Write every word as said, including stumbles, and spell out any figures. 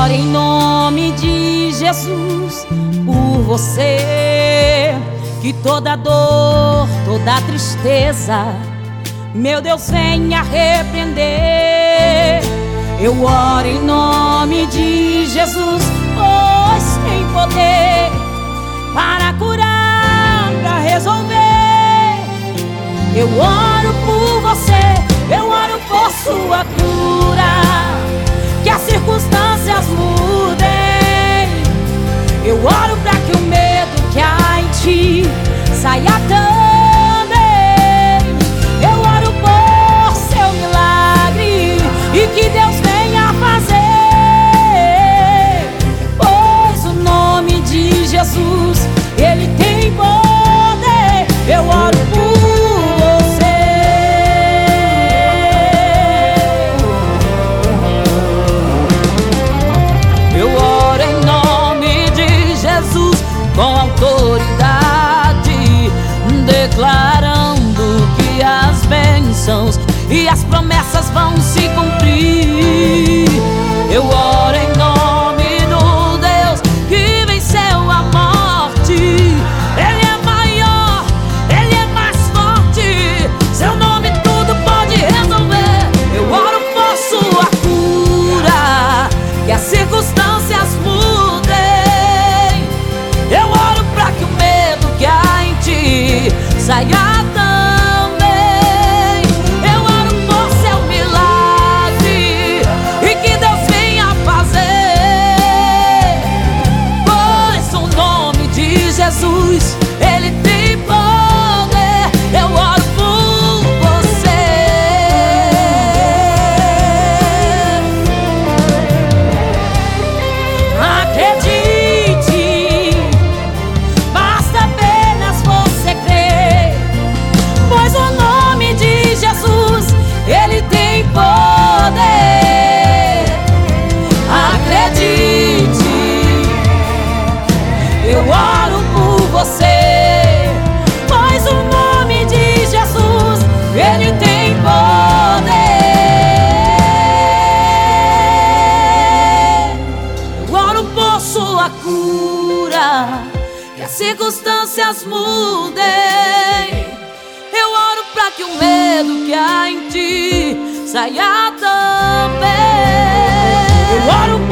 oro em nome de Jesus por você, que toda dor, toda tristeza, meu Deus, venha repreender. Eu oro em nome de Jesus, pois tem poder para curar, para resolver. Eu oro por você, eu oro por sua cura, que as circunstâncias mudem. Eu oro para que o medo que há em ti saia também. Eu oro por seu milagre e que Deus venha fazer, pois o nome de Jesus, ele tem poder. Eu oro por com autoridade, declarando que as bênçãos e as promessas vão se cumprir. Eu oro em nome do Deus que venceu a morte. Ele é maior, ele é mais forte, seu nome tudo pode resolver. Eu oro por sua cura, que as circunstâncias mudem. Eu oro pra que o medo que há em ti saia também. Eu oro por seu milagre e que Deus venha fazer, pois o nome de Jesus, ele tem poder. Eu oro por você. Acredite, ele tem poder. Acredite, eu oro por você, pois o nome de Jesus, ele tem poder. Eu oro por sua cura, que as circunstâncias mudem. Eu oro pra que o medo que há em ti saia também. Eu oro